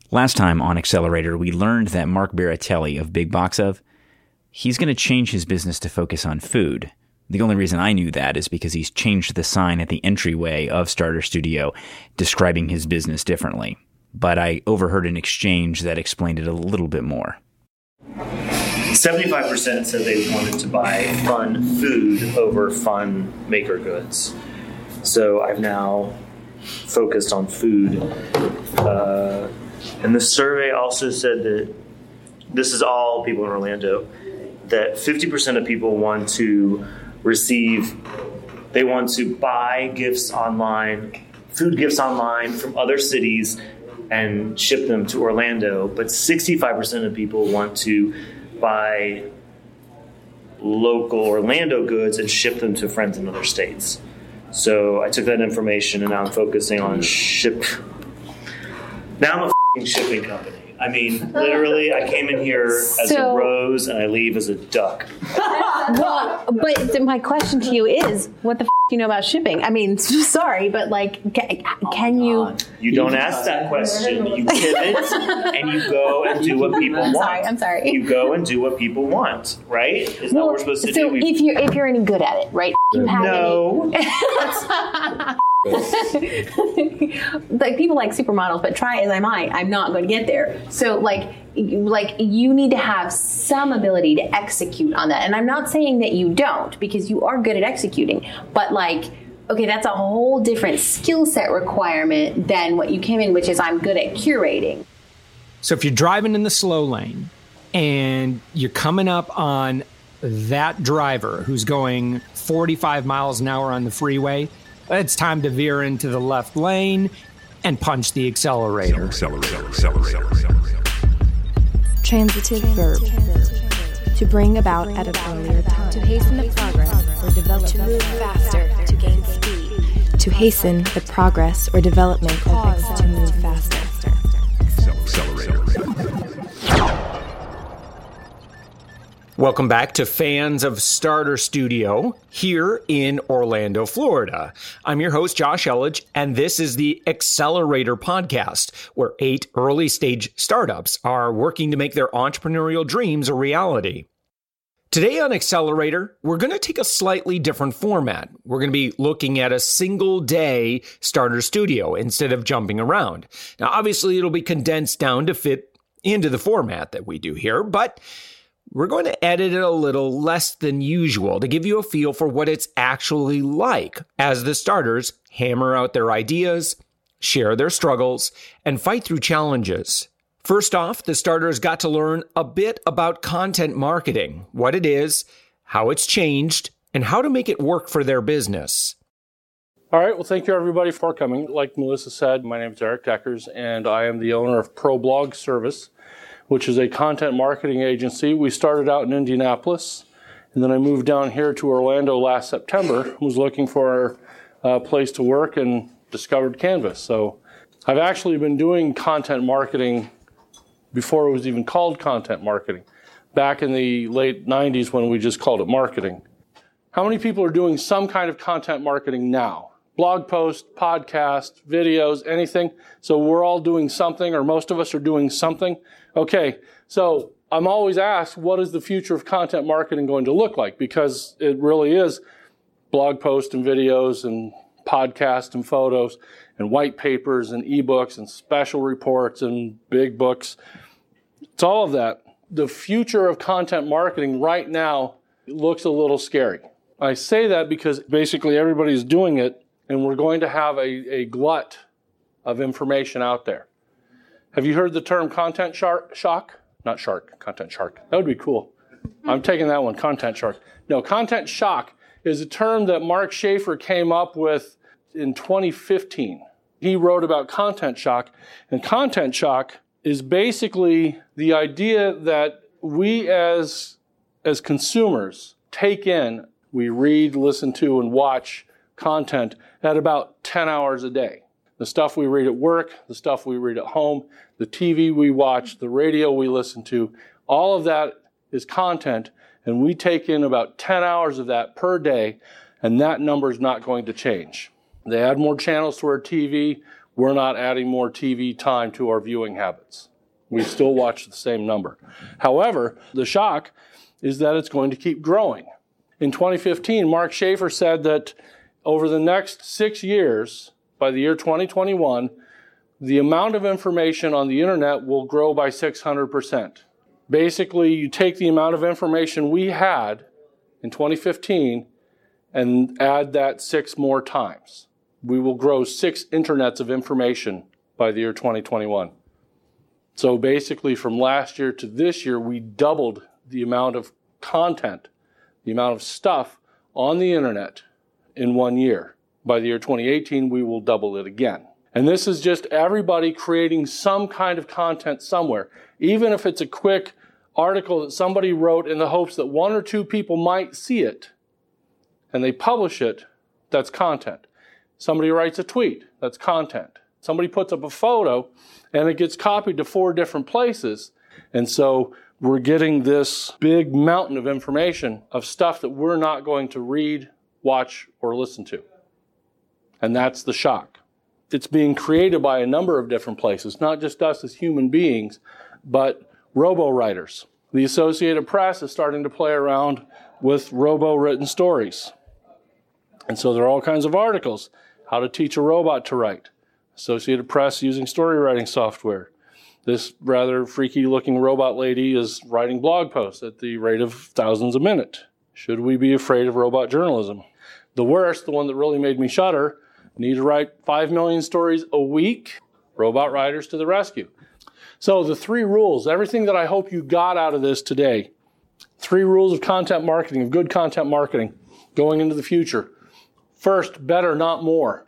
Last time on Accelerator, we learned that Mark Baratelli of Big Box Of, he's going to change his business to focus on food. The only reason I knew that is because he's changed the sign at the entryway of Starter Studio describing his business differently. But I overheard an exchange that explained it a little bit more. 75% said they wanted to buy fun food over fun maker goods. So I've now focused on food. And the survey also said that, this is all people in Orlando, that 50% of people want to buy gifts online, food gifts online from other cities and ship them to Orlando. But 65% of people want to buy local Orlando goods and ship them to friends in other states. So I took that information and now I'm focusing on Now I'm a f***ing shipping company. I mean, literally, I came in here as a rose and I leave as a duck. Well, but my question to you is, what the f*** do you know about shipping? I mean, sorry, but like, can you... You don't ask that question. You pivot and you go and do what people want. I'm sorry. You go and do what people want, right? Isn't that what we're supposed to do? So if you're any good at it, right? You have no. Like people like supermodels, but try as I might, I'm not going to get there. So like you need to have some ability to execute on that. And I'm not saying that you don't, because you are good at executing, but like, okay, that's a whole different skill set requirement than what you came in, which is I'm good at curating. So if you're driving in the slow lane and you're coming up on that driver who's going 45 miles an hour on the freeway, it's time to veer into the left lane and punch the accelerator. Transitive verb. To bring about at an earlier time. To hasten the progress or development. To move faster. To gain speed. To hasten the progress or development of X. To move faster. Welcome back to fans of Starter Studio here in Orlando, Florida. I'm your host, Josh Elledge, and this is the Accelerator Podcast, where 8 early-stage startups are working to make their entrepreneurial dreams a reality. Today on Accelerator, we're going to take a slightly different format. We're going to be looking at a single-day Starter Studio instead of jumping around. Now, obviously, it'll be condensed down to fit into the format that we do here, but we're going to edit it a little less than usual to give you a feel for what it's actually like as the starters hammer out their ideas, share their struggles, and fight through challenges. First off, the starters got to learn a bit about content marketing, what it is, how it's changed, and how to make it work for their business. All right, well, thank you everybody for coming. Like Melissa said, my name is Eric Deckers, and I am the owner of ProBlog Service, which is a content marketing agency. We started out in Indianapolis, and then I moved down here to Orlando last September. Was looking for a place to work and discovered Canvas. So I've actually been doing content marketing before it was even called content marketing, back in the late 90s when we just called it marketing. How many people are doing some kind of content marketing now? Blog post, podcast, videos, anything. So we're all doing something, or most of us are doing something. Okay, so I'm always asked, what is the future of content marketing going to look like? Because it really is blog posts and videos and podcasts and photos and white papers and ebooks and special reports and big books. It's all of that. The future of content marketing right now looks a little scary. I say that because basically everybody's doing it, and we're going to have a glut of information out there. Have you heard the term content shock? Not shark, content shark. That would be cool. I'm taking that one, content shark. No, content shock is a term that Mark Schaefer came up with in 2015. He wrote about content shock, and content shock is basically the idea that we as consumers take in, we read, listen to, and watch content at about 10 hours a day. The stuff we read at work, the stuff we read at home, the TV we watch, the radio we listen to, all of that is content, and we take in about 10 hours of that per day, and that number is not going to change. They add more channels to our TV, we're not adding more TV time to our viewing habits. We still watch the same number. However, the shock is that it's going to keep growing. In 2015, Mark Schaefer said that over the next 6 years, by the year 2021, the amount of information on the internet will grow by 600%. Basically, you take the amount of information we had in 2015 and add that 6 more times. We will grow 6 internets of information by the year 2021. So basically, from last year to this year, we doubled the amount of content, the amount of stuff on the internet in 1 year. By the year 2018, we will double it again. And this is just everybody creating some kind of content somewhere. Even if it's a quick article that somebody wrote in the hopes that 1 or 2 people might see it, and they publish it, that's content. Somebody writes a tweet, that's content. Somebody puts up a photo, and it gets copied to 4 different places. And so we're getting this big mountain of information of stuff that we're not going to read, watch, or listen to. And that's the shock. It's being created by a number of different places, not just us as human beings, but robo-writers. The Associated Press is starting to play around with robo-written stories. And so there are all kinds of articles. How to teach a robot to write. Associated Press using story writing software. This rather freaky-looking robot lady is writing blog posts at the rate of thousands a minute. Should we be afraid of robot journalism? The worst, the one that really made me shudder, need to write 5 million stories a week. Robot writers to the rescue. So the 3 rules, everything that I hope you got out of this today, 3 rules of content marketing, of good content marketing, going into the future. First, better, not more.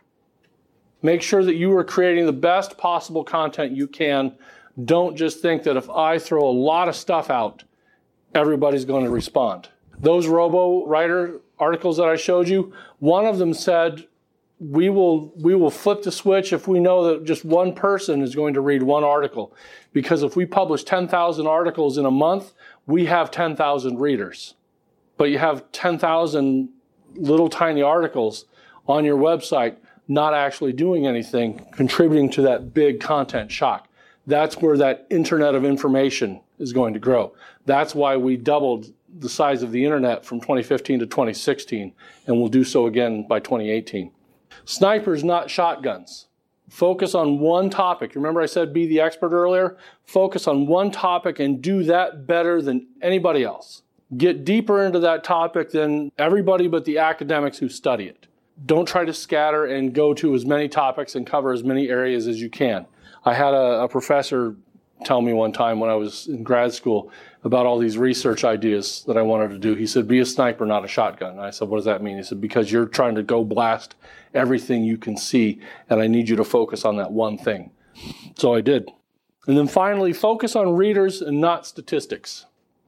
Make sure that you are creating the best possible content you can. Don't just think that if I throw a lot of stuff out, everybody's going to respond. Those robo-writer articles that I showed you, one of them said, we will flip the switch if we know that just one person is going to read one article. Because if we publish 10,000 articles in a month, we have 10,000 readers. But you have 10,000 little tiny articles on your website not actually doing anything, contributing to that big content shock. That's where that internet of information is going to grow. That's why we doubled the size of the internet from 2015 to 2016, and we'll do so again by 2018. Snipers, not shotguns. Focus on one topic. Remember I said be the expert earlier? Focus on one topic and do that better than anybody else. Get deeper into that topic than everybody but the academics who study it. Don't try to scatter and go to as many topics and cover as many areas as you can. I had a professor tell me one time when I was in grad school about all these research ideas that I wanted to do. He said, be a sniper, not a shotgun. And I said, what does that mean? He said, because you're trying to go blast everything you can see, and I need you to focus on that one thing. So I did. And then finally, focus on readers and not statistics.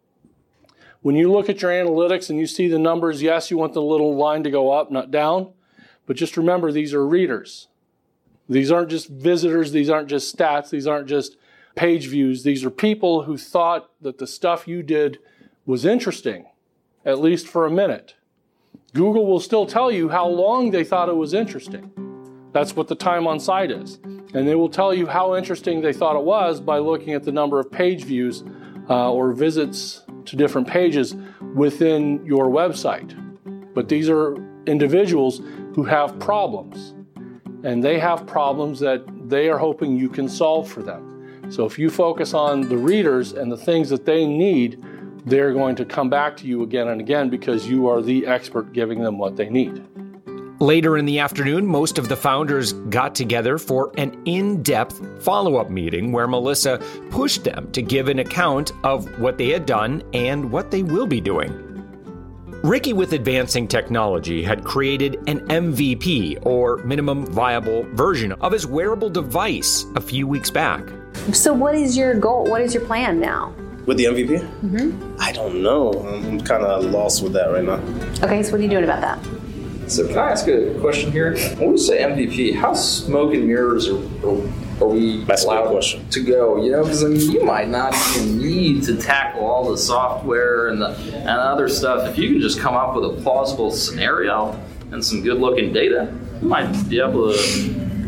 When you look at your analytics and you see the numbers, yes, you want the little line to go up, not down. But just remember, these are readers. These aren't just visitors. These aren't just stats. These aren't just page views. These are people who thought that the stuff you did was interesting, at least for a minute. Google will still tell you how long they thought it was interesting. That's what the time on site is. And they will tell you how interesting they thought it was by looking at the number of page views or visits to different pages within your website. But these are individuals who have problems. And they have problems that they are hoping you can solve for them. So if you focus on the readers and the things that they need, they're going to come back to you again and again because you are the expert giving them what they need. Later in the afternoon, most of the founders got together for an in-depth follow-up meeting where Melissa pushed them to give an account of what they had done and what they will be doing. Ricky with Advancing Technology had created an MVP, or minimum viable version, of his wearable device a few weeks back. So what is your goal? What is your plan now? With the MVP? Mm-hmm. I don't know. I'm kind of lost with that right now. Okay, so what are you doing about that? So can I ask a question here? When we say MVP, how smoke and mirrors are we allowed to go? You know, because I mean, you might not even need to tackle all the software and other stuff. If you can just come up with a plausible scenario and some good-looking data, you might be able to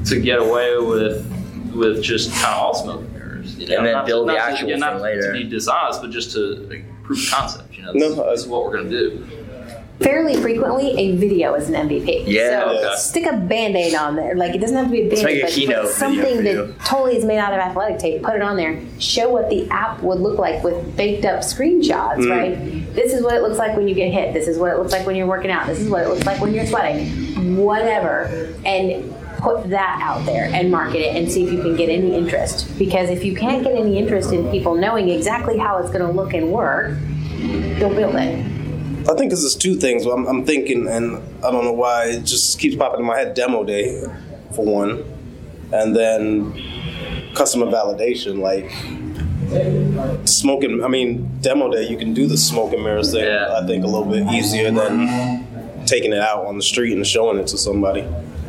to get away with just kind of all smoke and mirrors, and then build the actual thing later. Not to be dishonest, but just to prove concept. This is what we're going to do. Fairly frequently, a video is an MVP. Yeah. So stick a Band-Aid on there. Like, it doesn't have to be a Band-Aid, but put something that totally is made out of athletic tape. Put it on there. Show what the app would look like with baked up screenshots, right? This is what it looks like when you get hit. This is what it looks like when you're working out. This is what it looks like when you're sweating. Whatever. And put that out there and market it and see if you can get any interest. Because if you can't get any interest in people knowing exactly how it's going to look and work, don't build it. I think this is two things. I'm thinking, and I don't know why, it just keeps popping in my head, demo day, for one. And then customer validation, like smoking. I mean, demo day, you can do the smoke and mirrors thing, I think, a little bit easier than taking it out on the street and showing it to somebody.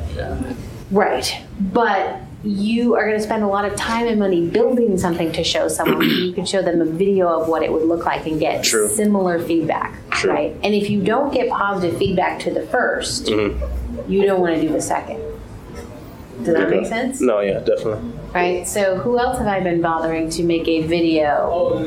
Right. But you are going to spend a lot of time and money building something to show someone. You can show them a video of what it would look like and get similar feedback, right? And if you don't get positive feedback to the first, you don't want to do the second. Does that make sense? No, yeah, definitely. Right? So who else have I been bothering to make a video?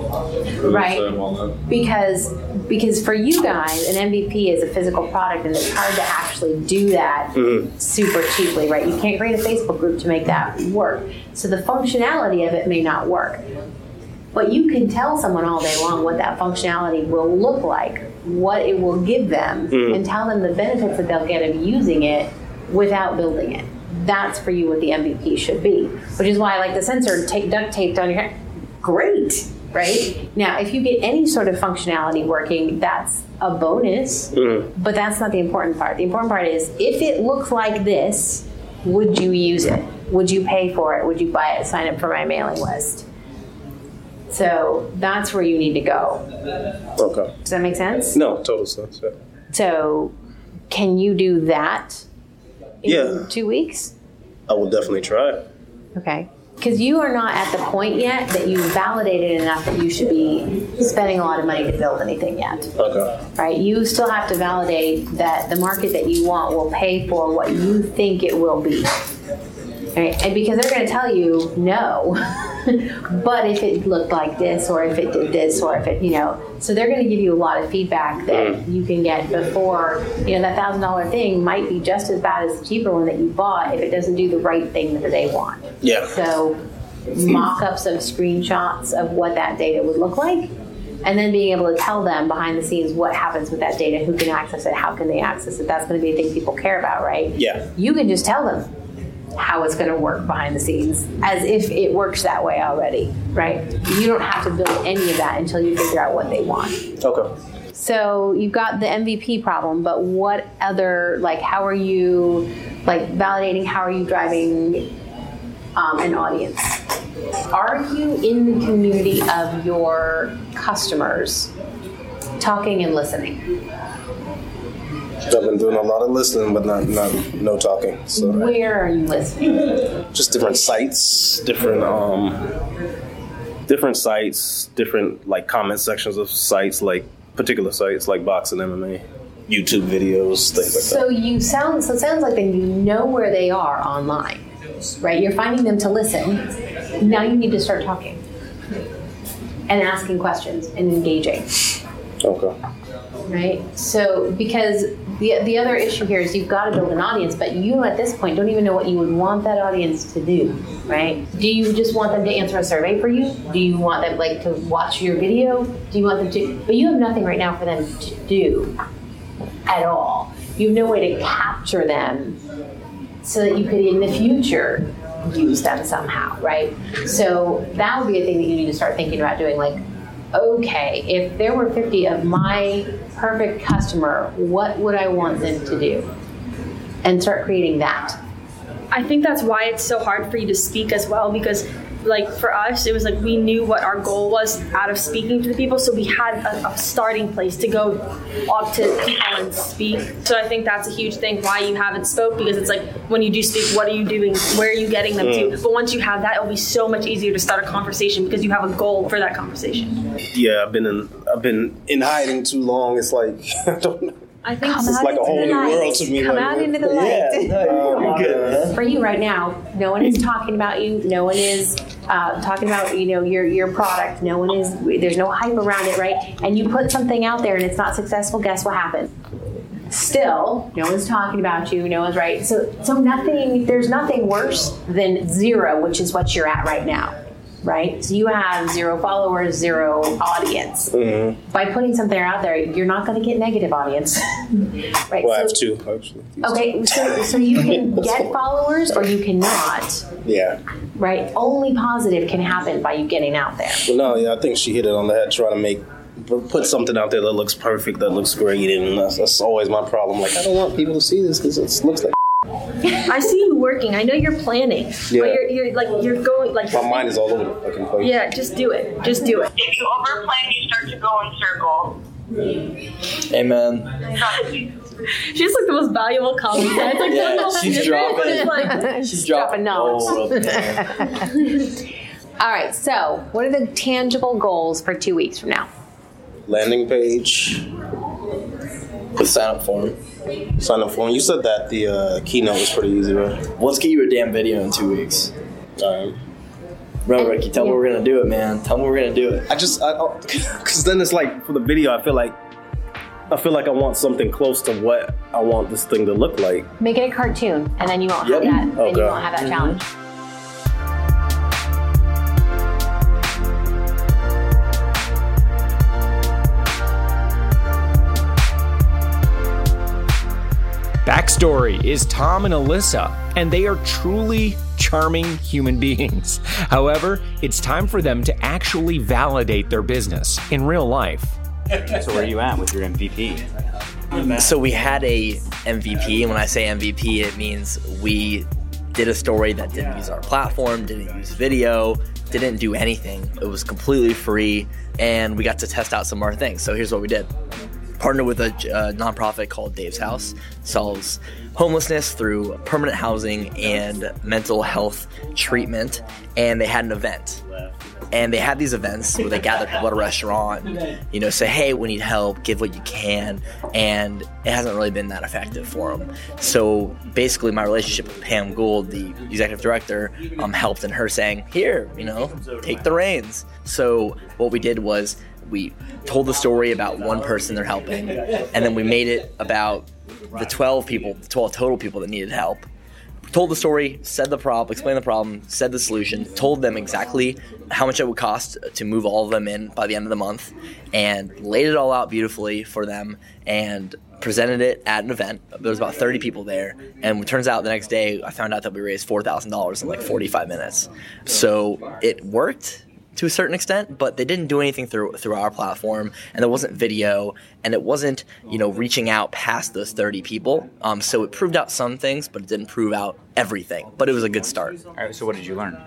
Right? Because for you guys, an MVP is a physical product, and it's hard to actually do that super cheaply, right? You can't create a Facebook group to make that work. So the functionality of it may not work. But you can tell someone all day long what that functionality will look like, what it will give them, and tell them the benefits that they'll get of using it without building it. That's for you what the MVP should be, which is why I like the sensor duct taped on your head. Great, right? Now, if you get any sort of functionality working, that's a bonus, but that's not the important part. The important part is, if it looks like this, would you use it? Would you pay for it? Would you buy it? Sign up for my mailing list? So that's where you need to go. Okay. Does that make sense? No, total sense, yeah. So can you do that in 2 weeks? I will definitely try. Okay. Because you are not at the point yet that you've validated enough that you should be spending a lot of money to build anything yet. Okay. Right? You still have to validate that the market that you want will pay for what you think it will be. Right? And because they're going to tell you no, but if it looked like this, or if it did this, or if it, so they're going to give you a lot of feedback that you can get before, that $1,000 thing might be just as bad as the cheaper one that you bought if it doesn't do the right thing that they want. Yeah. So mock-ups of screenshots of what that data would look like, and then being able to tell them behind the scenes what happens with that data, who can access it, how can they access it. That's going to be a thing people care about, right? Yeah. You can just tell them how it's going to work behind the scenes, as if it works that way already, right? You don't have to build any of that until you figure out what they want. Okay. So you've got the MVP problem, but what other, how are you, validating, how are you driving an audience? Are you in the community of your customers talking and listening? I've been doing a lot of listening, but no talking. So where are you listening? Just different sites, different comment sections of sites, like particular sites like boxing, MMA, YouTube videos, things like that. So it sounds like then you know where they are online, right? You're finding them to listen. Now you need to start talking and asking questions and engaging. Okay. Right? So, because the other issue here is you've got to build an audience, but you at this point don't even know what you would want that audience to do, right? Do you just want them to answer a survey for you? Do you want them to watch your video? Do you want them to? But you have nothing right now for them to do at all. You have no way to capture them so that you could in the future use them somehow, right? So that would be a thing that you need to start thinking about doing, okay, if there were 50 of my perfect customer, what would I want them to do? And start creating that. I think that's why it's so hard for you to speak as well, because for us, it was we knew what our goal was out of speaking to the people, so we had a starting place to go up to people and speak. So I think that's a huge thing why you haven't spoke, because it's when you do speak, what are you doing? Where are you getting them to? But once you have that, it'll be so much easier to start a conversation because you have a goal for that conversation. Yeah, I've been in hiding too long. It's I don't know. I think it's like a whole new world to me. Come like, out into the light. You're good, man. For you right now, no one is talking about you. No one is talking about your product. No one is. There's no hype around it, right? And you put something out there and it's not successful. Guess what happens? Still, no one's talking about you. No one's right. So nothing. There's nothing worse than zero, which is what you're at right now. Right? So you have 0 followers, 0 audience. Mm-hmm. By putting something out there, you're not going to get negative audience. Right? Well, I have 2, actually. Okay, so you can get followers or you cannot. Yeah. Right? Only positive can happen by you getting out there. Well, no, yeah, I think she hit it on the head trying to put something out there that looks perfect, that looks great, and that's always my problem. Like, I don't want people to see this because it looks like I see you working. I know you're planning. Yeah. But you're going like. My mind is all over the fucking place. Yeah, just do it. Just do it. If you overplan, you start to go in circles. Amen. She's like the most valuable comment. It's like Yeah, she's dropping. She's dropping knowledge. All right. So, what are the tangible goals for 2 weeks from now? Landing page. The sign up form. Sign up form. You said that the keynote was pretty easy, right? Let's get you a damn video in 2 weeks. All right. Bro, Ricky, tell me we're gonna do it, man. Tell me we're gonna do it. Because then it's like, for the video, I feel like I want something close to what I want this thing to look like. Make it a cartoon, and then you won't have that. Okay. And you won't have that challenge. Backstory is Tom and Alyssa, and they are truly charming human beings. However, it's time for them to actually validate their business in real life. So where are you at with your MVP? So we had a MVP, and when I say MVP, it means we did a story that didn't use our platform, didn't use video, didn't do anything. It was completely free, and we got to test out some of our things. So here's what we did. Partnered with a nonprofit called Dave's House, solves homelessness through permanent housing and mental health treatment, and they had an event. And they had these events where they gather people at a restaurant, say, hey, we need help, give what you can, and it hasn't really been that effective for them. So basically my relationship with Pam Gould, the executive director, helped in her saying, here, take the reins. So what we did was we told the story about one person they're helping, and then we made it about the 12 total people that needed help. Told the story, said the problem, explained the problem, said the solution, told them exactly how much it would cost to move all of them in by the end of the month, and laid it all out beautifully for them and presented it at an event. There was about 30 people there, and it turns out the next day I found out that we raised $4,000 in like 45 minutes. So it worked to a certain extent, but they didn't do anything through our platform, and there wasn't video, and it wasn't reaching out past those 30 people. So it proved out some things, but it didn't prove out everything. But it was a good start. All right, so what did you learn?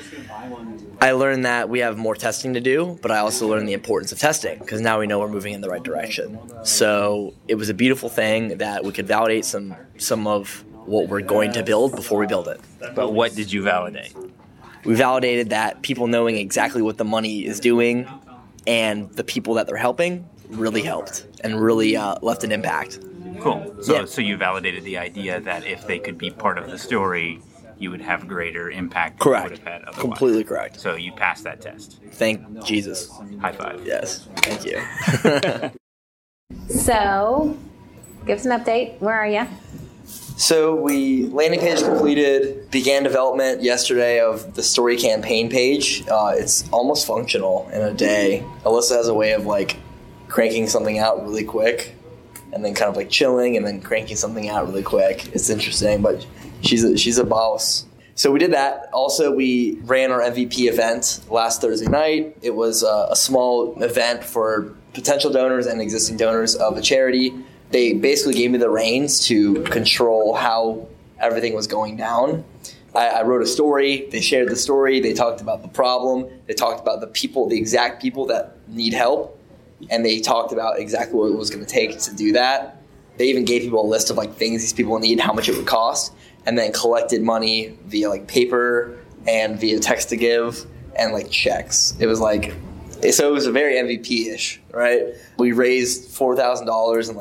I learned that we have more testing to do, but I also learned the importance of testing because now we know we're moving in the right direction. So it was a beautiful thing that we could validate some of what we're going to build before we build it. But what did you validate? We validated that people knowing exactly what the money is doing and the people that they're helping really helped and really left an impact. Cool. So you validated the idea that if they could be part of the story, you would have greater impact than you would have had otherwise. Completely correct. So you passed that test. Thank Jesus. High five. Yes. Thank you. So, give us an update. Where are you? So landing page completed, began development yesterday of the story campaign page. It's almost functional in a day. Alyssa has a way of cranking something out really quick and then kind of chilling and then cranking something out really quick. It's interesting, but she's a boss. So we did that. Also, we ran our MVP event last Thursday night. It was a small event for potential donors and existing donors of a charity. They basically gave me the reins to control how everything was going down. I wrote a story. They shared the story. They talked about the problem. They talked about the exact people that need help. And they talked about exactly what it was going to take to do that. They even gave people a list of things these people need, how much it would cost, and then collected money via paper and via text to give and checks. It was so it was a very MVP-ish, right? We raised $4,000 in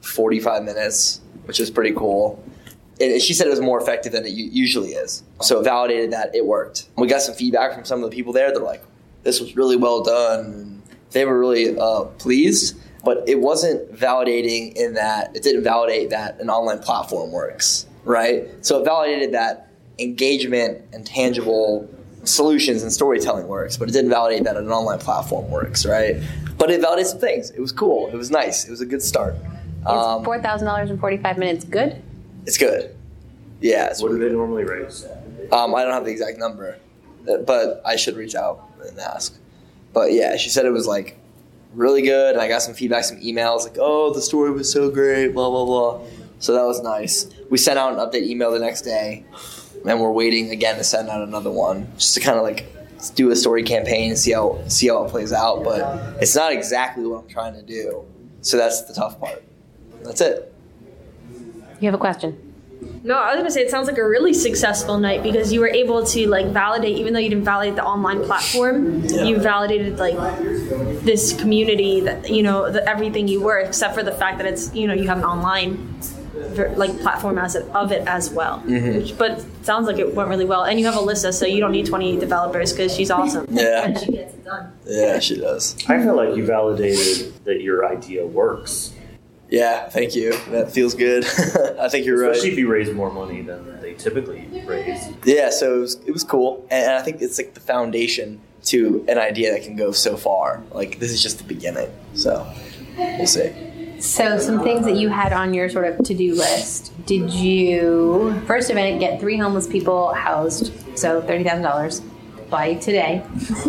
45 minutes, which is pretty cool. And she said it was more effective than it usually is. So it validated that it worked. We got some feedback from some of the people there. They're like, this was really well done. And they were really pleased. But it wasn't validating in that it didn't validate that an online platform works, right? So it validated that engagement and tangible solutions and storytelling works, but it didn't validate that an online platform works, right? But it validated some things. It was cool. It was nice. It was a good start. Is $4,000 in 45 minutes good? It's good. Yeah. What do they normally raise? I don't have the exact number, but I should reach out and ask. But yeah, she said it was like really good, and I got some feedback, some emails like, oh, the story was so great, blah, blah, blah. So that was nice. We sent out an update email the next day, and we're waiting again to send out another one just to kind of like do a story campaign and see how it plays out. But it's not exactly what I'm trying to do. So that's the tough part. That's it. You have a question? No, I was going to say it sounds like a really successful night because you were able to like validate, even though you didn't validate the online platform, you validated like this community that, you know, everything you were, except for the fact that it's, you know, you have an online like platform of it as well. Mm-hmm. But it sounds like it went really well. And you have Alyssa, so you don't need 20 developers because she's awesome. Yeah. And she gets it done. Yeah, she does. I feel like you validated that your idea works. Yeah, thank you. That feels good. I think you're right. Especially if you raise more money than they typically raise. Yeah, so it was cool. And I think it's like the foundation to an idea that can go so far. Like, this is just the beginning. So, we'll see. So, some things that you had on your sort of to-do list. Did you, first event, get 3 homeless people housed, so $30,000 by today.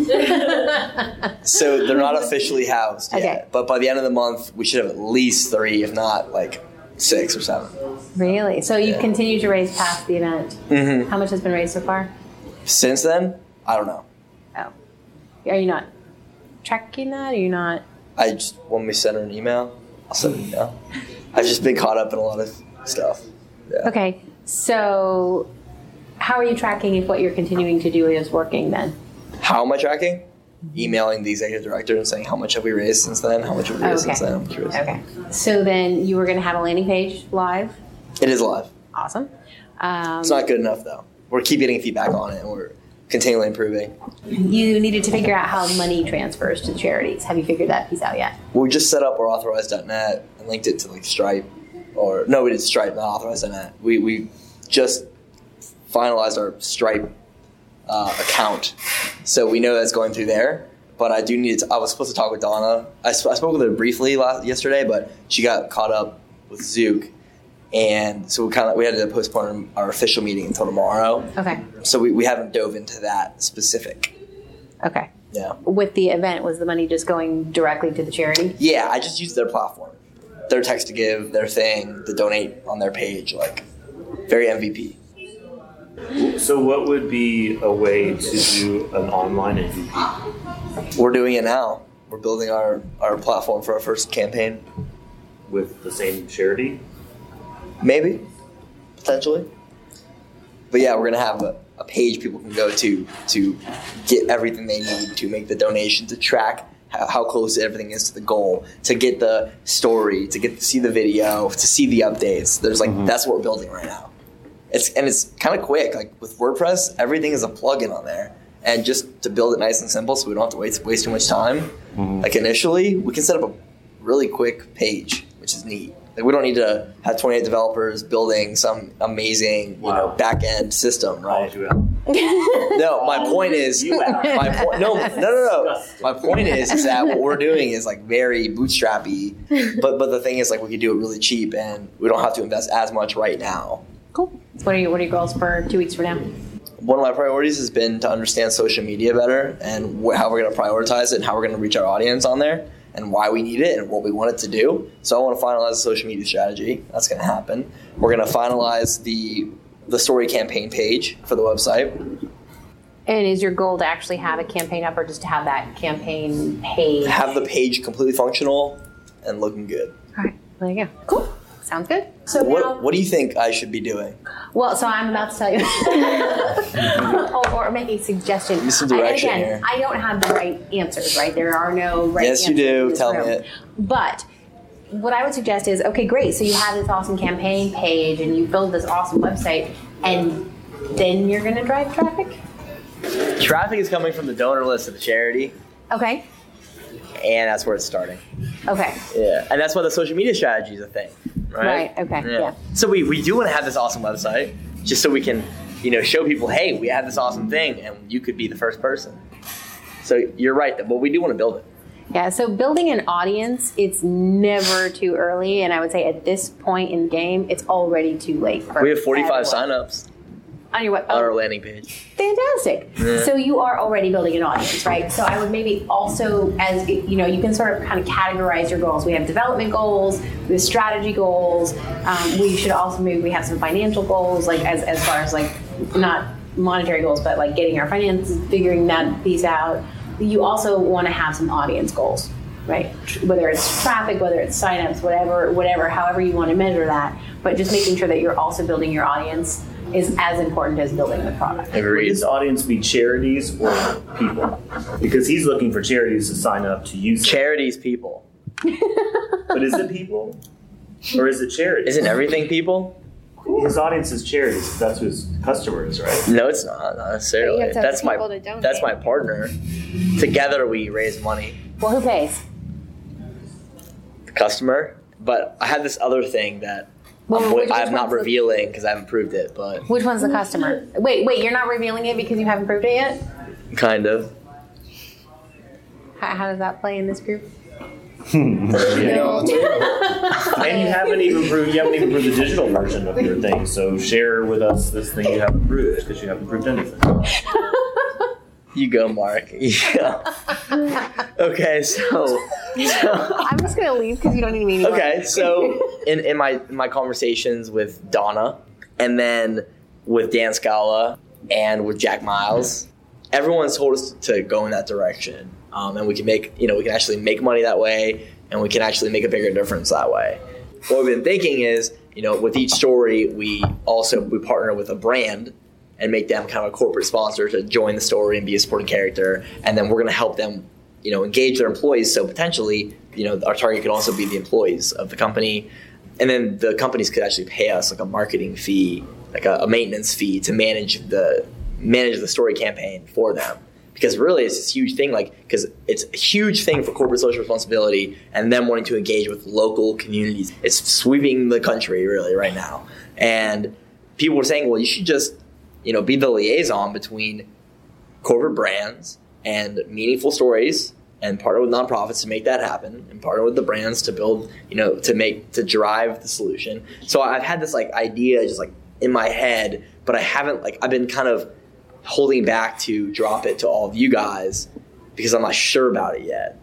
So they're not officially housed yet. Okay. But by the end of the month, we should have at least 3, if not like 6 or 7. Really? So you've continued to raise past the event. Mm-hmm. How much has been raised so far? Since then, I don't know. Oh. Are you not tracking that? Are you not? I just, when we send her an email, I'll send her an email. I've just been caught up in a lot of stuff. Yeah. Okay. So how are you tracking if what you're continuing to do is working then? How am I tracking? Emailing the executive director and saying how much have we raised since then, how much have we raised since then, how much have we raised. Okay. So then you were going to have a landing page live? It is live. Awesome. It's not good enough though. We keep getting feedback on it and we're continually improving. You needed to figure out how money transfers to charities. Have you figured that piece out yet? Well, we just set up our Authorize.net and linked it to like Stripe. No, we did Stripe, not Authorize.net. We just finalized our Stripe account, so we know that's going through there. But I do need to. I was supposed to talk with Donna. I spoke with her briefly yesterday, but she got caught up with Zook, and so we had to postpone our official meeting until tomorrow. Okay. So we haven't dove into that specific. Okay. Yeah. With the event, was the money just going directly to the charity? Yeah, I just used their platform, their text to give, their thing, the donate on their page, like very MVP. So what would be a way to do an online MVP? We're doing it now. We're building our platform for our first campaign. With the same charity? Maybe. Potentially. But yeah, we're going to have a page people can go to get everything they need to make the donation, to track how close everything is to the goal, to get the story, to get to see the video, to see the updates. There's that's what we're building right now. It's kind of quick. Like with WordPress, everything is a plugin on there. And just to build it nice and simple so we don't have to waste too much time, like initially, we can set up a really quick page, which is neat. Like we don't need to have 28 developers building some amazing back-end system, right? No, my point is My point is that what we're doing is like very bootstrappy, but the thing is like we could do it really cheap and we don't have to invest as much right now. Cool. What are your goals for 2 weeks from now? One of my priorities has been to understand social media better and how we're going to prioritize it and how we're going to reach our audience on there and why we need it and what we want it to do. So I want to finalize the social media strategy. That's going to happen. We're going to finalize the story campaign page for the website. And is your goal to actually have a campaign up or just to have that campaign page? Have the page completely functional and looking good. All right. There you go. Cool. Sounds good. So what do you think I should be doing? Well, so I'm about to tell you, or make a suggestion. Give me some direction and again, here. I don't have the right answers, right? There are no right answers. Yes, you do. Tell me room. it. But what I would suggest is, okay, great. So you have this awesome campaign page and you build this awesome website, and then you're going to drive traffic? Traffic is coming from the donor list of the charity. Okay. And that's where it's starting. Okay. Yeah. And that's why the social media strategy is a thing. Right? Okay. Yeah. So we do want to have this awesome website just so we can, show people, hey, we have this awesome thing and you could be the first person. So you're right, but we do want to build it. Yeah, so building an audience, it's never too early. And I would say at this point in the game, it's already too late. We have 45 signups on our landing page. Fantastic. Yeah. So you are already building an audience, right? So I would maybe also, as you can sort of kind of categorize your goals. We have development goals, we have strategy goals. We should also we have some financial goals, like as far as like not monetary goals, but like getting our finances, figuring that piece out. You also want to have some audience goals, right? Whether it's traffic, whether it's signups, whatever, however you want to measure that. But just making sure that you're also building your audience is as important as building the product. Would his audience be charities or people? Because he's looking for charities to sign up to use charities, people. But is it people? Or is it charities? Isn't everything people? His audience is charities. That's who his customer is, right? No, it's not necessarily. That's my partner. Together we raise money. Well, who pays? The customer. But I have this other thing that I'm not revealing because I haven't proved it. But which one's the customer? Wait, you're not revealing it because you haven't proved it yet? Kind of. How does that play in this group? And you haven't even proved the digital version of your thing. So share with us this thing you haven't proved, because you haven't proved anything. You go, Mark. Yeah. Okay, so I'm just gonna leave because you don't need me anymore. Okay, so in my conversations with Donna, and then with Dan Scala, and with Jack Miles, everyone's told us to go in that direction. And we can we can actually make money that way, and we can actually make a bigger difference that way. What we've been thinking is, with each story, we partner with a brand and make them kind of a corporate sponsor to join the story and be a supporting character. And then we're going to help them, engage their employees. So potentially, our target could also be the employees of the company. And then the companies could actually pay us like a marketing fee, like a maintenance fee to manage the story campaign for them. Because really it's this huge thing, because it's a huge thing for corporate social responsibility and them wanting to engage with local communities. It's sweeping the country really right now. And people were saying, well, you should just, be the liaison between corporate brands and meaningful stories, and partner with nonprofits to make that happen, and partner with the brands to build, to drive the solution. So I've had this idea just in my head, but I haven't, I've been kind of holding back to drop it to all of you guys because I'm not sure about it yet.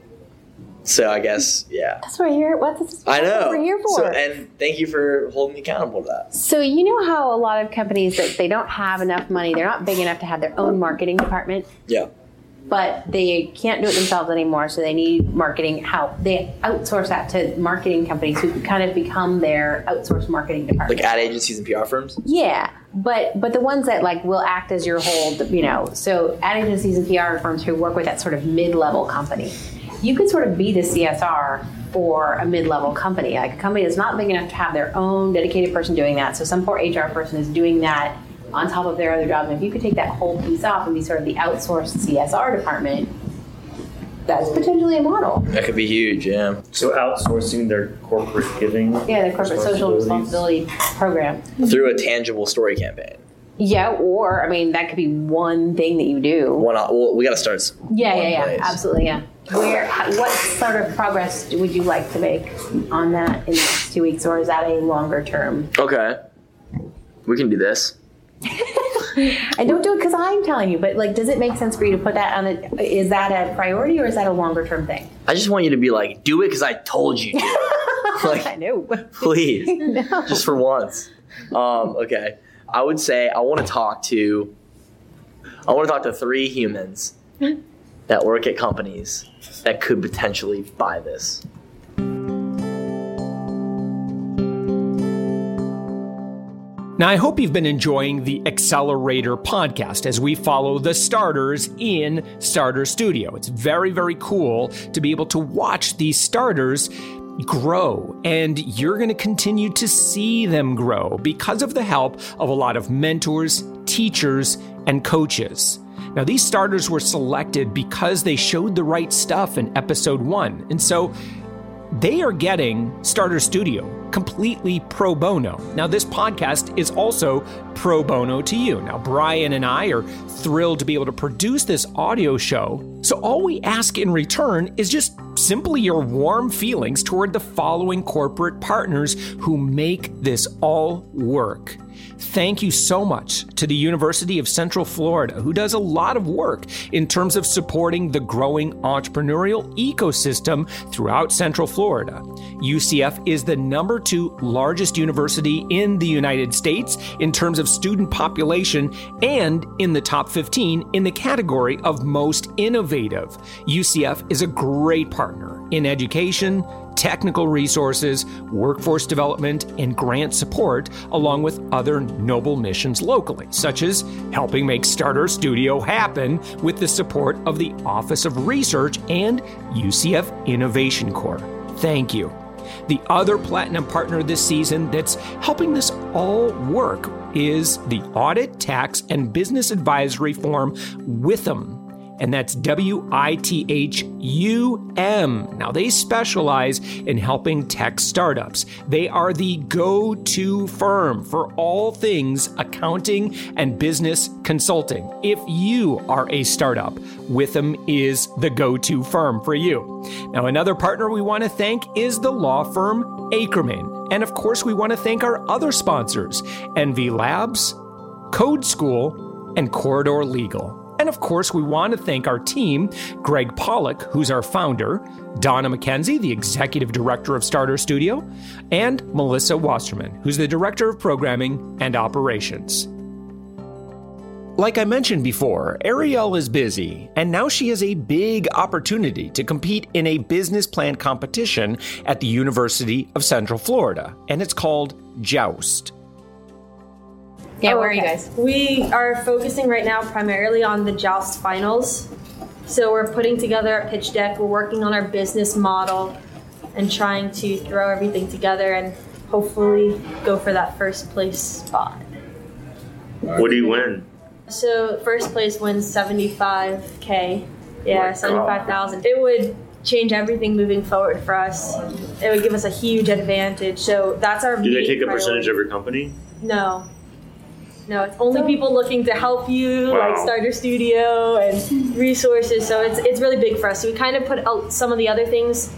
So I guess, yeah. That's what we're here. I know. What we're here for. So, and thank you for holding me accountable to that. So you know how a lot of companies that they don't have enough money, they're not big enough to have their own marketing department. Yeah. But they can't do it themselves anymore, so they need marketing help. They outsource that to marketing companies who kind of become their outsourced marketing department. Like ad agencies and PR firms? Yeah, but the ones that will act as your whole, so ad agencies and PR firms who work with that sort of mid-level company. You could sort of be the CSR for a mid-level company, like a company that's not big enough to have their own dedicated person doing that. So some poor HR person is doing that on top of their other jobs. And if you could take that whole piece off and be sort of the outsourced CSR department, that's potentially a model. That could be huge, yeah. So outsourcing their corporate giving? Yeah, their corporate social responsibility program. Through a tangible story campaign. Yeah, or, that could be one thing that you do. We got to start Yeah, absolutely, yeah. What sort of progress would you like to make on that in the next 2 weeks, or is that a longer term? Okay. We can do this. And don't do it because I'm telling you, but does it make sense for you to put that on is that a priority or is that a longer term thing? I just want you to be do it because I told you to. I know. Please. No. Just for once. Okay. I would say I want to talk to 3 humans that work at companies that could potentially buy this. Now, I hope you've been enjoying the Accelerator podcast as we follow the starters in Starter Studio. It's very, very cool to be able to watch these starters grow, and you're going to continue to see them grow because of the help of a lot of mentors, teachers, and coaches. Now, these starters were selected because they showed the right stuff in episode 1, and so they are getting Starter Studio completely pro bono. Now, this podcast is also pro bono to you. Now, Brian and I are thrilled to be able to produce this audio show. So all we ask in return is just simply your warm feelings toward the following corporate partners who make this all work. Thank you so much to the University of Central Florida, who does a lot of work in terms of supporting the growing entrepreneurial ecosystem throughout Central Florida. UCF is the number 2 largest university in the United States in terms of student population and in the top 15 in the category of most innovative. UCF is a great partner in education, technical resources, workforce development, and grant support, along with other noble missions locally, such as helping make Starter Studio happen with the support of the Office of Research and UCF Innovation Corps. Thank you. The other platinum partner this season that's helping this all work is the audit, tax, and business advisory firm Withum. And that's Withum. Now, they specialize in helping tech startups. They are the go-to firm for all things accounting and business consulting. If you are a startup, Withum is the go-to firm for you. Now, another partner we want to thank is the law firm Ackerman. And of course, we want to thank our other sponsors, NV Labs, Code School, and Corridor Legal. And of course, we want to thank our team, Greg Pollock, who's our founder, Donna McKenzie, the executive director of Starter Studio, and Melissa Wasserman, who's the director of programming and operations. Like I mentioned before, Ariel is busy, and now she has a big opportunity to compete in a business plan competition at the University of Central Florida, and it's called Joust. Yeah, where are you guys? We are focusing right now primarily on the Joust finals. So we're putting together a pitch deck. We're working on our business model and trying to throw everything together and hopefully go for that first place spot. What do you win? So first place wins $75K. Yeah, $75,000. It would change everything moving forward for us. It would give us a huge advantage. So that's our Do they take a priority. percentage of your company? No, it's only people looking to help you, like Starter Studio and resources. So it's really big for us. So we kind of put out some of the other things,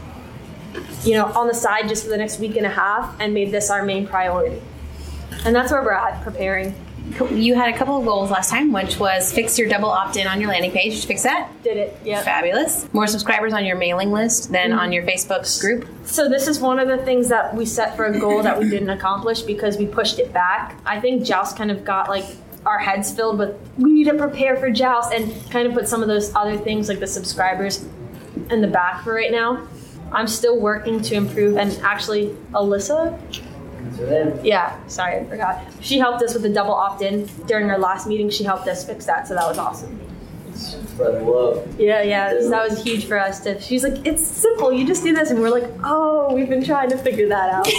on the side just for the next week and a half, and made this our main priority. And that's where we're at, preparing. You had a couple of goals last time, which was fix your double opt-in on your landing page. Did you fix that? Did it, yeah. Fabulous. More subscribers on your mailing list than on your Facebook group. So this is one of the things that we set for a goal that we didn't accomplish because we pushed it back. I think Joust kind of got our heads filled with, we need to prepare for Joust, and kind of put some of those other things like the subscribers in the back for right now. I'm still working to improve, and actually Alyssa, yeah, sorry, I forgot. She helped us with the double opt-in during our last meeting. She helped us fix that, so that was awesome. Spread the love. Yeah, that was huge for us. She's like, it's simple, you just do this, and we're like, oh, we've been trying to figure that out.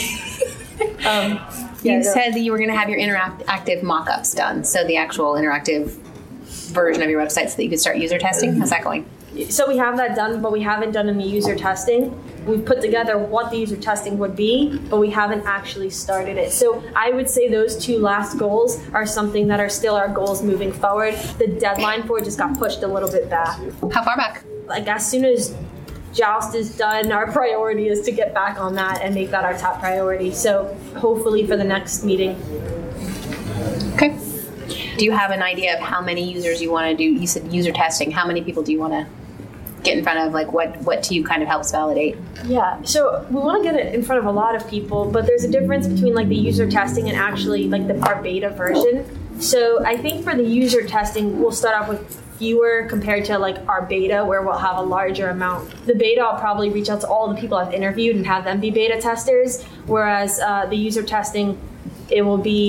You said that you were going to have your interactive mock-ups done, so the actual interactive version of your website so that you could start user testing. How's that going? So we have that done, but we haven't done any user testing. We've put together what the user testing would be, but we haven't actually started it. So I would say those 2 last goals are something that are still our goals moving forward. The deadline for it just got pushed a little bit back. How far back? As soon as Joust is done, our priority is to get back on that and make that our top priority. So hopefully for the next meeting. Okay. Do you have an idea of how many users you want to do? You said user testing. How many people do you want to get in front of? What to you kind of helps validate? Yeah, so we want to get it in front of a lot of people, but there's a difference between the user testing and actually our beta version. So I think for the user testing, we'll start off with fewer compared to our beta, where we'll have a larger amount. The beta, I'll probably reach out to all the people I've interviewed and have them be beta testers, whereas the user testing, it will be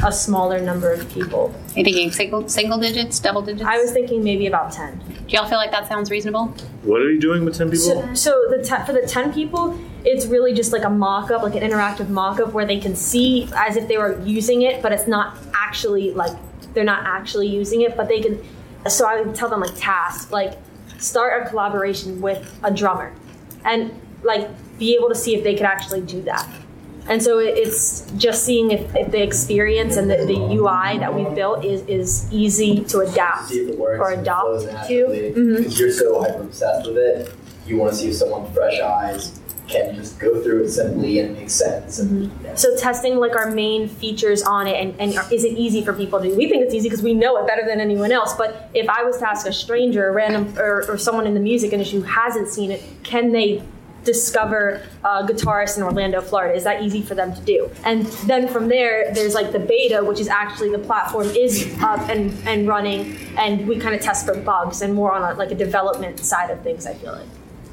a smaller number of people. Are you thinking single digits, double digits? I was thinking maybe about 10. Do y'all feel like that sounds reasonable? What are you doing with 10 people? So for the 10 people, it's really just like a mock-up, like an interactive mock-up where they can see as if they were using it, but it's not actually like, they're not actually using it, but they can, so I would tell them like tasks, like start a collaboration with a drummer and like be able to see if they could actually do that. And so it's just seeing if the experience and the UI that we've built is easy to adapt See if it works, or adopt to. Because you're so hyper obsessed with it, you want to see if someone with fresh eyes can just go through it simply and it makes sense. So testing like our main features on it and is it easy for people to do? We think it's easy because we know it better than anyone else. But if I was to ask a stranger, a random or someone in the music industry who hasn't seen it, can they discover a guitarist in Orlando, Florida? Is that easy for them to do? And then from there, there's like the beta, which is actually the platform is up and running, and we kind of test for bugs and more on like a development side of things, I feel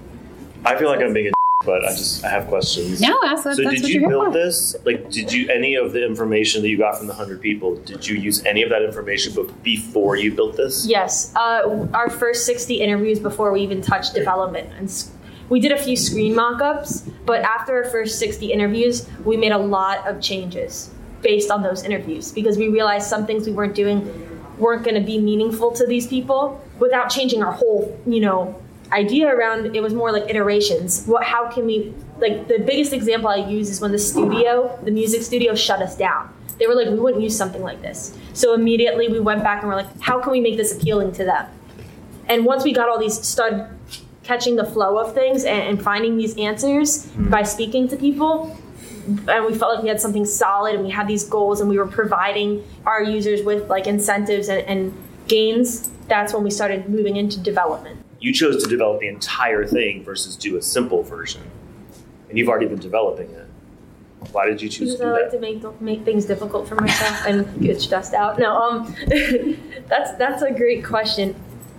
like I'm being a but I have questions. No, that's so did you build this? Like, did you, any of the information that you got from the 100 people, did you use any of that information before you built this? Yes. Our first 60 interviews before we even touched development. And we did a few screen mock-ups, but after our first 60 interviews, we made a lot of changes based on those interviews because we realized some things we weren't doing weren't going to be meaningful to these people without changing our whole, idea around. It was more like iterations. How can we, like the biggest example I use is when the music studio shut us down. They were like, we wouldn't use something like this. So immediately we went back and we're like, how can we make this appealing to them? And once we got all these, started catching the flow of things and finding these answers by speaking to people, and we felt like we had something solid and we had these goals and we were providing our users with like incentives and gains, that's when we started moving into development. You chose to develop the entire thing versus do a simple version. And you've already been developing it. Why did you choose to do that? Because I like to make things difficult for myself and get stressed out. No, that's a great question.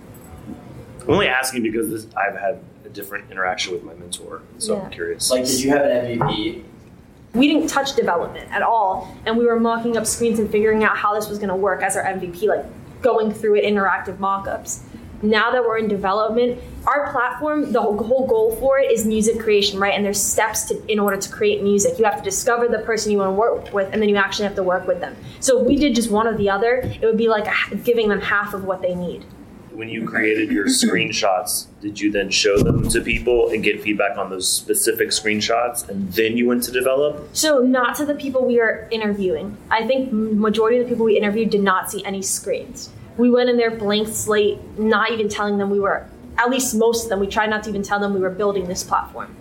I'm only asking because I've had a different interaction with my mentor, so I'm curious. Like, did you have an MVP? We didn't touch development at all, and we were mocking up screens and figuring out how this was going to work as our MVP, like going through it, interactive mock-ups. Now that we're in development, our platform, the whole goal for it is music creation, right? And there's steps in order to create music. You have to discover the person you want to work with, and then you actually have to work with them. So if we did just one or the other, it would be like giving them half of what they need. When you created your screenshots, did you then show them to people and get feedback on those specific screenshots, and then you went to develop? So not to the people we are interviewing. I think majority of the people we interviewed did not see any screens. We went in there blank slate, not even telling them we were, at least most of them, we tried not to even tell them we were building this platform.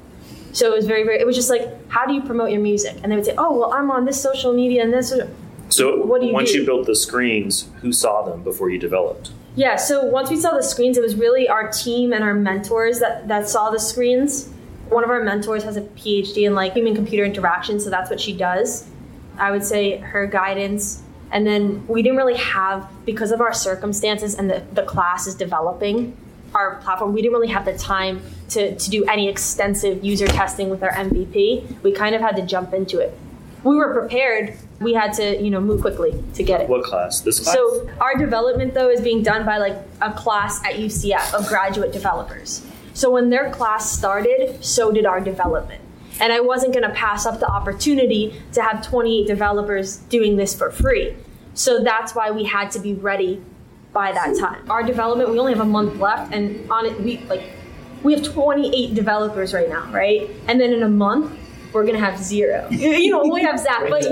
So it was it was just like, how do you promote your music? And they would say, oh, well, I'm on this social media and this. So what do you once do? you built the screens, who saw them before you developed? Yeah, so once we saw the screens, it was really our team and our mentors that saw the screens. One of our mentors has a PhD in like human-computer interaction, so that's what she does. I would say her guidance. And then we didn't really have, because of our circumstances and the class is developing our platform, we didn't really have the time to do any extensive user testing with our MVP. We kind of had to jump into it. We were prepared. We had to, move quickly to get it. What class? This class? So our development, though, is being done by like a class at UCF of graduate developers. So when their class started, so did our development. And I wasn't going to pass up the opportunity to have 28 developers doing this for free. So that's why we had to be ready by that time. Our development, we only have a month left, and on it, we have 28 developers right now, right? And then in a month, we're gonna have 0. We have Zach, but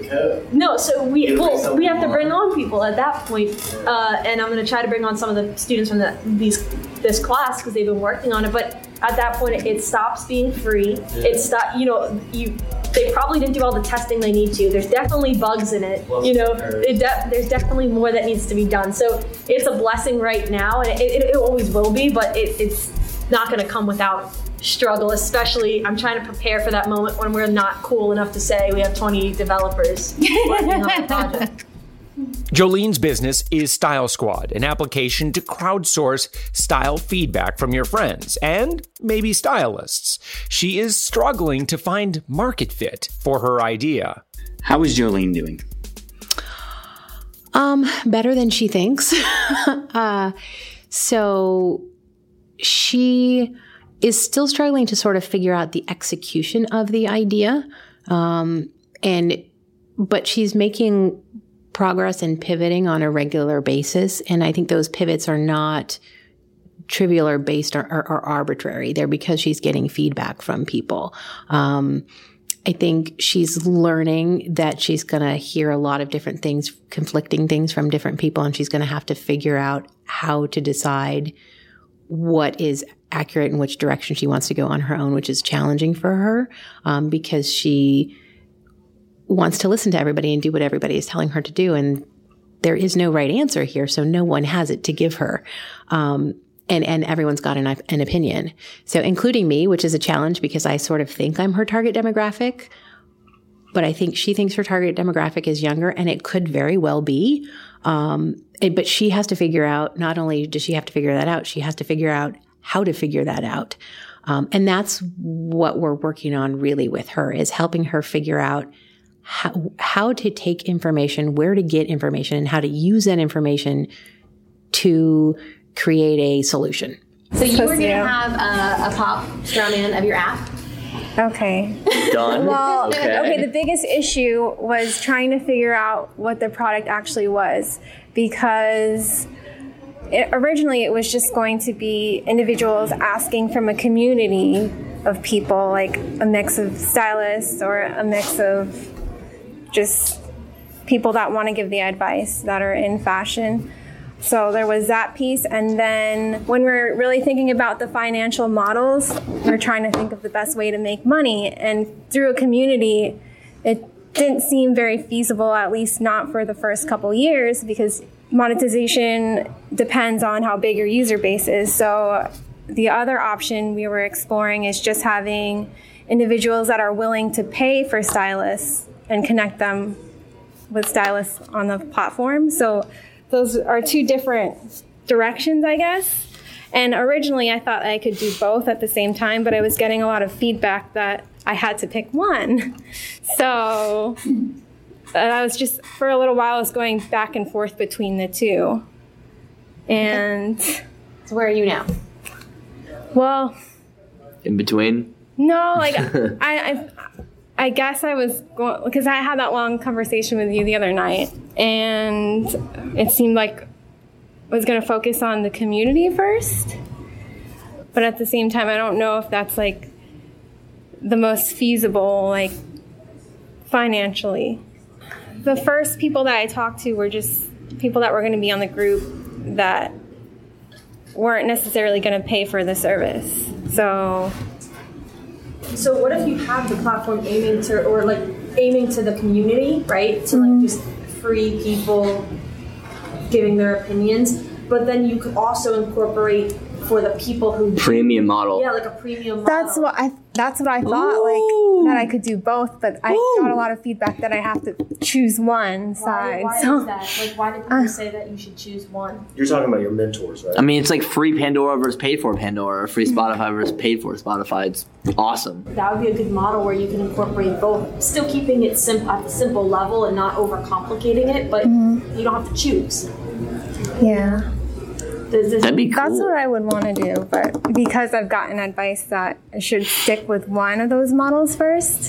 no. So we have to bring on people at that point, and I'm gonna try to bring on some of the students from this class because they've been working on it. But at that point, it stops being free. It stops. They probably didn't do all the testing they need to. There's definitely bugs in it. There's definitely more that needs to be done. So it's a blessing right now, and it always will be. But it's not gonna come without struggle, especially I'm trying to prepare for that moment when we're not cool enough to say we have 20 developers working on the project. Jolene's business is Style Squad, an application to crowdsource style feedback from your friends and maybe stylists. She is struggling to find market fit for her idea. How is Jolene doing? Better than she thinks. So she is still struggling to sort of figure out the execution of the idea. But she's making progress and pivoting on a regular basis. And I think those pivots are not trivial or based or arbitrary. They're because she's getting feedback from people. I think she's learning that she's going to hear a lot of different things, conflicting things from different people, and she's going to have to figure out how to decide what is accurate and which direction she wants to go on her own, which is challenging for her because she wants to listen to everybody and do what everybody is telling her to do. And there is no right answer here, so no one has it to give her. And everyone's got an opinion. So including me, which is a challenge because I sort of think I'm her target demographic, but I think she thinks her target demographic is younger, and it could very well be. But she has to figure out, not only does she have to figure that out, she has to figure out how to figure that out. And that's what we're working on really with her, is helping her figure out how to take information, where to get information, and how to use that information to create a solution. So you were going to have a pop straw man of your app? Okay. Done? Well, okay. The biggest issue was trying to figure out what the product actually was, because originally it was just going to be individuals asking from a community of people, like a mix of stylists or a mix of just people that want to give the advice that are in fashion. So there was that piece. And then when we're really thinking about the financial models, we're trying to think of the best way to make money. And through a community, it didn't seem very feasible, at least not for the first couple years, because monetization depends on how big your user base is. So the other option we were exploring is just having individuals that are willing to pay for stylists and connect them with stylists on the platform. So those are two different directions, I guess. And originally I thought I could do both at the same time, but I was getting a lot of feedback that I had to pick one. So I was just, for a little while, I was going back and forth between the two. And so where are you now? Well, in between? No, like I guess I was going, because I had that long conversation with you the other night, and it seemed like I was going to focus on the community first. But at the same time, I don't know if that's like the most feasible, like financially. The first people that I talked to were just people that were going to be on the group that weren't necessarily going to pay for the service. So what if you have the platform aiming to the community, right? To like just free people giving their opinions, but then you could also incorporate for the people who premium model. Yeah, like a premium model. That's what I thought, like that I could do both, but I got a lot of feedback that I have to choose one side. Why is that? Like, why did people say that you should choose one? You're talking about your mentors, right? I mean, it's like free Pandora versus paid for Pandora, or free Spotify versus paid for Spotify. It's awesome. That would be a good model where you can incorporate both, still keeping it at the simple level and not overcomplicating it, but you don't have to choose. Yeah. That'd be cool. That's what I would want to do, but because I've gotten advice that I should stick with one of those models first.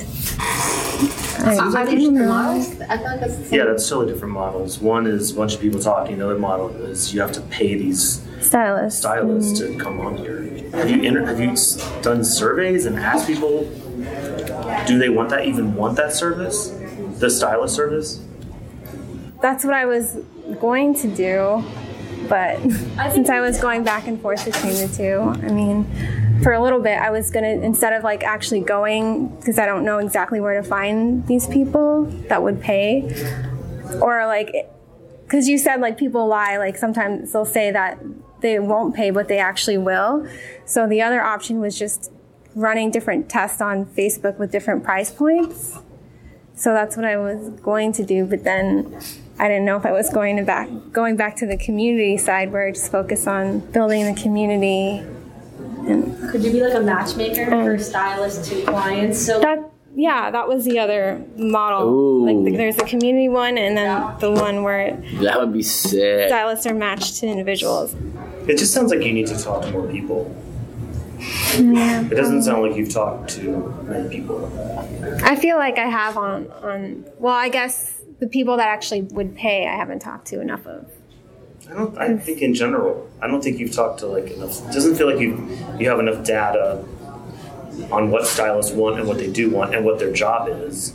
Are they different models? I feel like that's the same. Yeah, that's totally different models. One is a bunch of people talking. The other model is you have to pay these stylists to come on here. Have you done surveys and asked people, do they want that service? The stylist service? That's what I was going to do. But since I was going back and forth between the two, I mean, for a little bit, I was going to, instead of like actually going, because I don't know exactly where to find these people that would pay, or like, because you said like people lie, like sometimes they'll say that they won't pay, but they actually will. So the other option was just running different tests on Facebook with different price points. So that's what I was going to do, but then I didn't know if I was going back to the community side where I just focus on building the community. And could you be like a matchmaker for stylists to clients? So Yeah, that was the other model. Ooh. Like there's the community one, and then the one where That would be sick. stylists are matched to individuals. It just sounds like you need to talk to more people. Yeah. It doesn't sound like you've talked to many people. I feel like I have on. Well, I guess the people that actually would pay, I haven't talked to enough of. I think in general, I don't think you've talked to like enough. It doesn't feel like you have enough data on what stylists want and what they do want and what their job is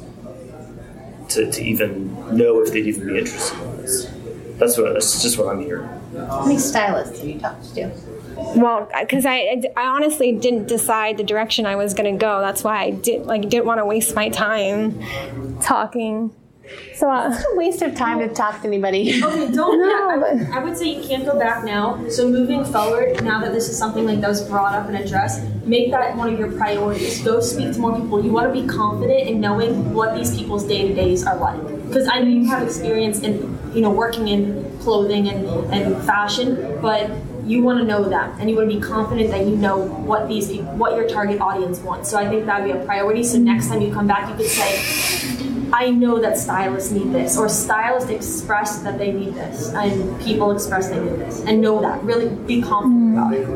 to even know if they'd even be interested in this. That's just what I'm hearing. How many stylists have you talked to? Well, because I honestly didn't decide the direction I was going to go. That's why I didn't want to waste my time talking. So it's a waste of time to talk to anybody. Okay, I would say you can't go back now. So moving forward, now that this is something like that was brought up and addressed, make that one of your priorities. Go speak to more people. You want to be confident in knowing what these people's day-to-days are like. Because I know you have experience in working in clothing and fashion, but you want to know them, and you want to be confident that you know what your target audience wants. So I think that would be a priority. So next time you come back, you could say, I know that stylists need this, or stylists express that they need this, and people express they need this, and know that. Really be confident about it.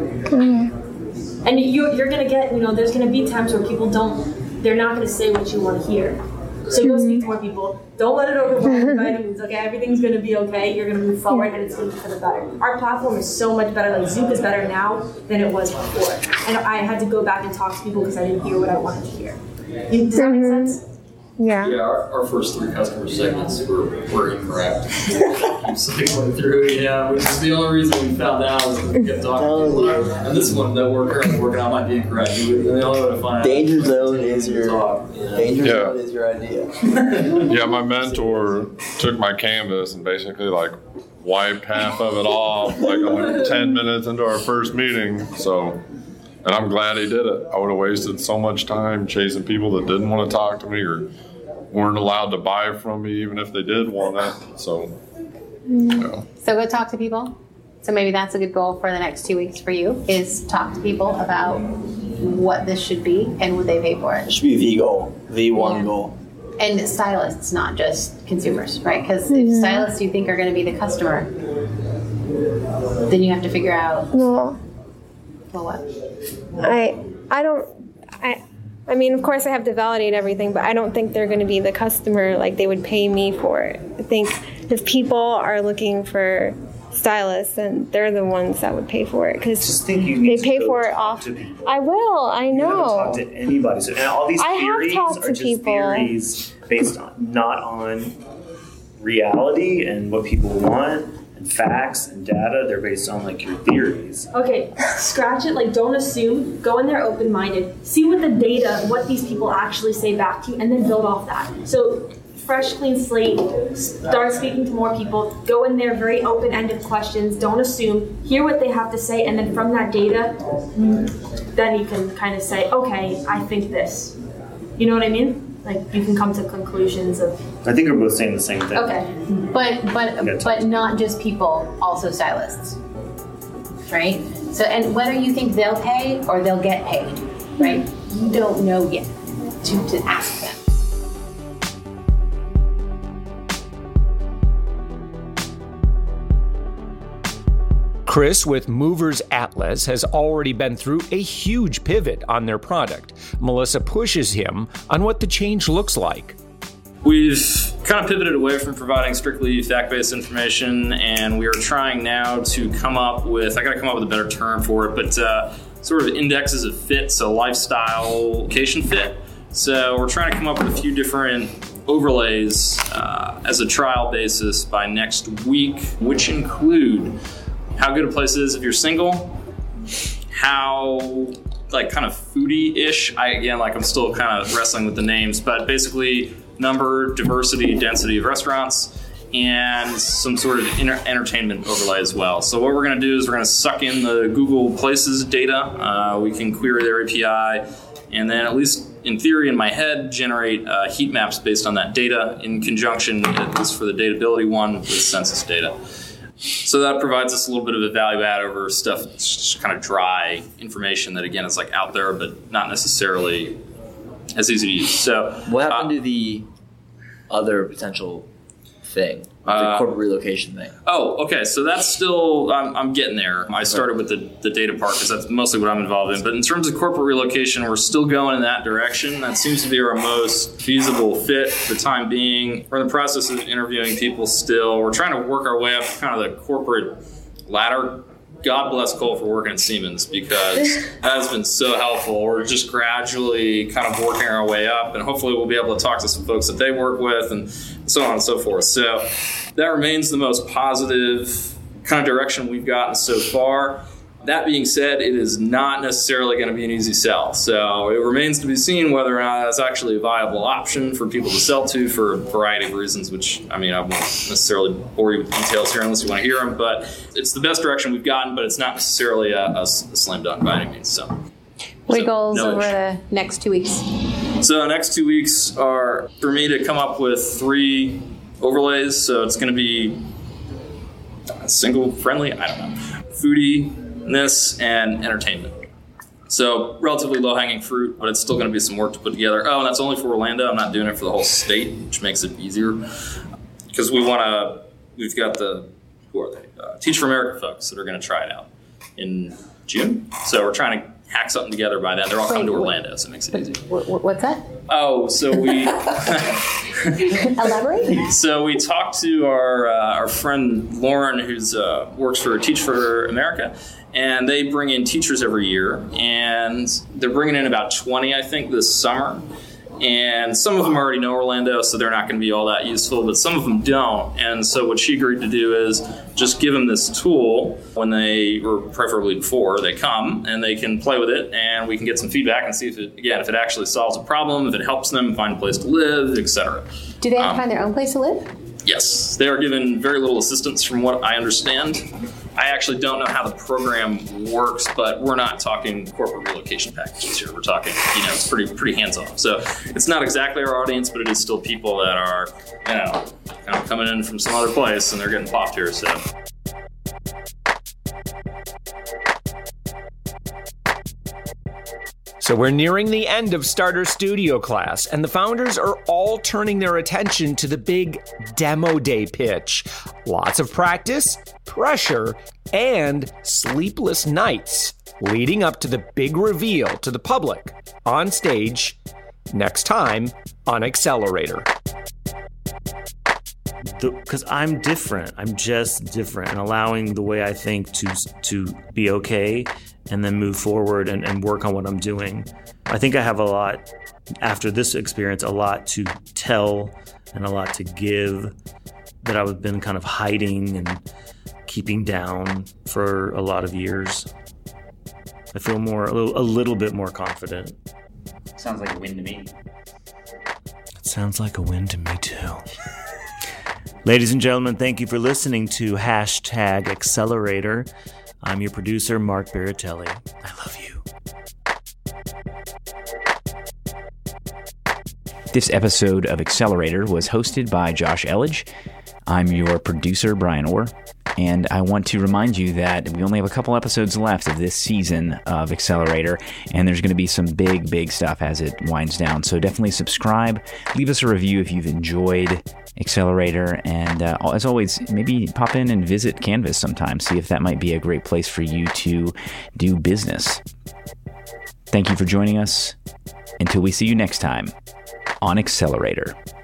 And you're going to get, there's going to be times where people they're not going to say what you want to hear. So go speak to more people. Don't let it overwhelm you by any means. Okay, everything's going to be okay. You're going to move forward, and it's going to be for the better. Our platform is so much better. Like Zoom is better now than it was before. And I had to go back and talk to people because I didn't hear what I wanted to hear. Does that make sense? Yeah. Yeah, our first 3 customer segments were incorrect. Keep cycling through, which is the only reason we found out is because we kept talking to people. And this one that we're currently working on might be incorrect. The only way to find Danger zone is zone is your idea. Yeah, my mentor took my canvas and basically wiped half of it off only 10 minutes into our first meeting. And I'm glad he did it. I would have wasted so much time chasing people that didn't want to talk to me or weren't allowed to buy from me, even if they did want it. So go talk to people. So maybe that's a good goal for the next 2 weeks for you, is talk to people about what this should be and would they pay for it. It should be the goal, the one goal. And stylists, not just consumers, right? Because if stylists you think are going to be the customer, then you have to figure out. Well, what? I mean, of course I have to validate everything, but I don't think they're going to be the customer like they would pay me for it. I think if people are looking for stylists, then they're the ones that would pay for it because they pay for it off. I will. I know. You haven't talked to anybody. So, and all these theories are just people. Theories based not on reality and what people want. And facts and data, they're based on your theories. Okay, scratch it. Don't assume. Go in there open-minded. See what the data, what these people actually say back to you, and then build off that. So, fresh, clean slate. Start speaking to more people. Go in there, very open-ended questions. Don't assume. Hear what they have to say, and then from that data, then you can kind of say, okay, I think this. You know what I mean? You can come to conclusions of. I think we're both saying the same thing. Okay, but not just people, also stylists, right? So, and whether you think they'll pay or they'll get paid, right? You don't know yet to ask them. Chris with Movers Atlas has already been through a huge pivot on their product. Melissa pushes him on what the change looks like. We've kind of pivoted away from providing strictly fact-based information, and we are trying now to come up with, I got to come up with a better term for it, but sort of indexes of fit, so lifestyle, location fit. So we're trying to come up with a few different overlays as a trial basis by next week, which include how good a place is if you're single, how kind of foodie-ish. I'm still kind of wrestling with the names, but basically number, diversity, density of restaurants, and some sort of entertainment overlay as well. So what we're going to do is we're going to suck in the Google Places data. We can query their API, and then at least in theory in my head, generate heat maps based on that data in conjunction, at least for the Datability one, with census data. So that provides us a little bit of a value add over stuff that's just kind of dry information that, again, is out there, but not necessarily as easy to use. So what happened to the other potential thing? The corporate relocation thing. Oh, okay. So that's still, I'm getting there. I started with the data part because that's mostly what I'm involved in. But in terms of corporate relocation, we're still going in that direction. That seems to be our most feasible fit for the time being. We're in the process of interviewing people still. We're trying to work our way up kind of the corporate ladder. God bless Cole for working at Siemens, because that has been so helpful. We're just gradually kind of working our way up, and hopefully we'll be able to talk to some folks that they work with and so on and so forth. So that remains the most positive kind of direction we've gotten so far. That being said, it is not necessarily going to be an easy sell. So it remains to be seen whether or not that's actually a viable option for people to sell to for a variety of reasons, which, I mean, I won't necessarily bore you with details here unless you want to hear them. But it's the best direction we've gotten, but it's not necessarily a slam dunk by any means. What are goals over the next 2 weeks? So the next 2 weeks are for me to come up with 3 overlays. So it's going to be single friendly, I don't know, foodiness and entertainment. So relatively low-hanging fruit, but it's still going to be some work to put together. Oh, and that's only for Orlando. I'm not doing it for the whole state, which makes it easier. Because we've got who are they? Teach for America folks that are going to try it out in June. So we're trying to hack something together by then. They're all coming to Orlando, so it makes it easy. What's that? Oh, so we... Elaborate? So we talked to our friend Lauren, who's works for Teach for America, and they bring in teachers every year, and they're bringing in about 20, I think, this summer. And some of them already know Orlando, so they're not going to be all that useful, but some of them don't. And so what she agreed to do is just give them this tool when they, or preferably before they come, and they can play with it, and we can get some feedback and see if it actually solves a problem, if it helps them find a place to live, etc. Do they have to find their own place to live? Yes, they are given very little assistance from what I understand. I actually don't know how the program works, but we're not talking corporate relocation packages here. We're talking, it's pretty hands-off. So it's not exactly our audience, but it is still people that are, kind of coming in from some other place and they're getting popped here. So we're nearing the end of Starter Studio class, and the founders are all turning their attention to the big demo day pitch. Lots of practice, pressure, and sleepless nights leading up to the big reveal to the public on stage next time on Accelerator. Because I'm different. I'm just different, and allowing the way I think to be okay and then move forward and work on what I'm doing. I think I have a lot, after this experience, a lot to tell and a lot to give that I've been kind of hiding and keeping down for a lot of years. I feel a little bit more confident. Sounds like a win to me. It sounds like a win to me too. Ladies and gentlemen, thank you for listening to #Accelerator. I'm your producer, Mark Baratelli. I love you. This episode of Accelerator was hosted by Josh Elledge. I'm your producer, Brian Orr. And I want to remind you that we only have a couple episodes left of this season of Accelerator, and there's going to be some big stuff as it winds down. So definitely subscribe. Leave us a review if you've enjoyed Accelerator. And as always, maybe pop in and visit Canvas sometime. See if that might be a great place for you to do business. Thank you for joining us. Until we see you next time on Accelerator.